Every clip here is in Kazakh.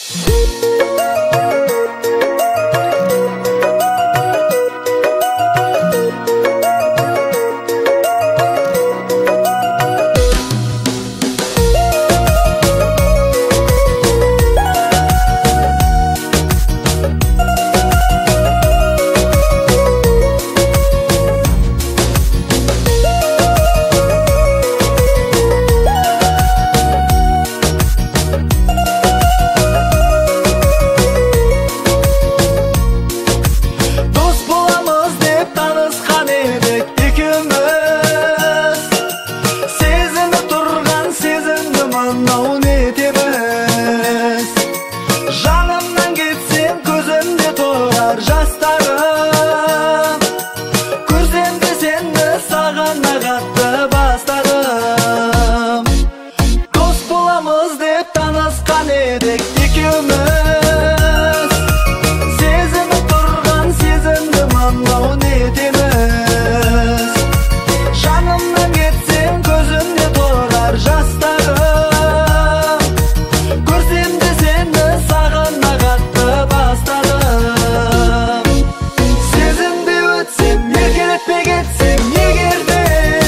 Жанымнан кетсем көзімде тұрар жастарым, көрсемде сені сағана қатты бастадым. Дос боламыз деп танысқан едік екеуміз, сезімі тұрған сезімді мынау нетеміз. Жанымнан кетсем көзімде тұрар жастарым, көрсемде сені сағына қатты бастадым. Сезімде өтсем, еркелетпе кетсем егерде,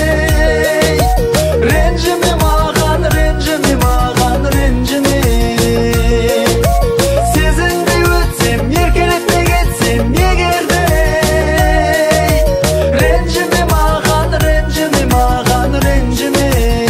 ренжіме маған, ренжіме маған, ренжіме. Сезімде өтсем, еркелетпе кетсем егерде, ренжіме маған, ренжіме маған, ренжіме.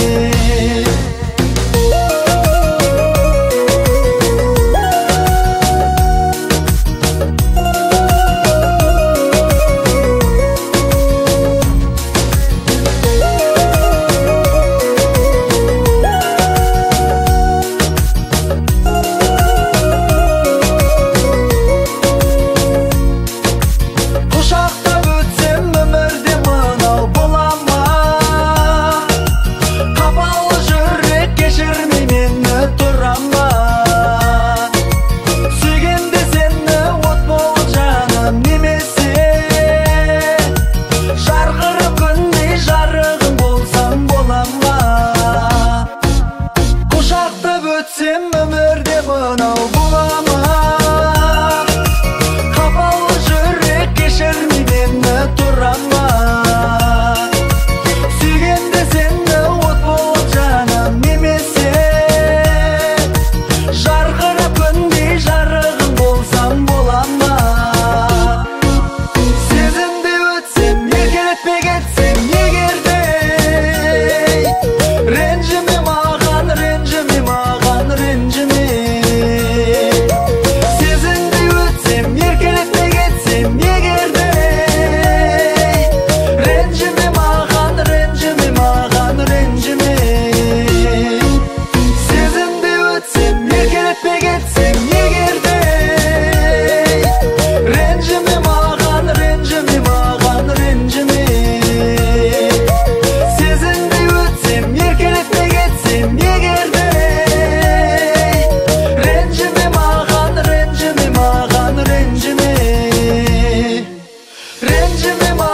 Құшақтап өтсем өмірде мынау бола ма? Қапалы жүрек кешірмей мені тұра ма? Сүйгенде сені от болып жаным немесе, жарқырап күндей жарығым болсам бола ма? Құшақтап өтсем өмірде мынау бола ма? Қапалы жүрек кешірмей мені тұра ма? Сүйгенде сені от болып жаным немесе, жарқырап күндей жарығым болсам бола ма? Сезімде өтсем, еркелетпе кетсем егерде, ренжіме маған, ренжіме маған, ренжіме. Сезімде өтсем, еркелетпе кетсем егерде, ренжіме маған, ренжіме маған, ренжіме. Сезімде өтсем, еркелетпе кетсем егерде, ренжіме маған, ренжіме маған, ренжіме. Сезімде өтсем, еркелетпе кетсем егерде, ренжіме маған, ренжіме маған, ренжіме. Ренжіме маған.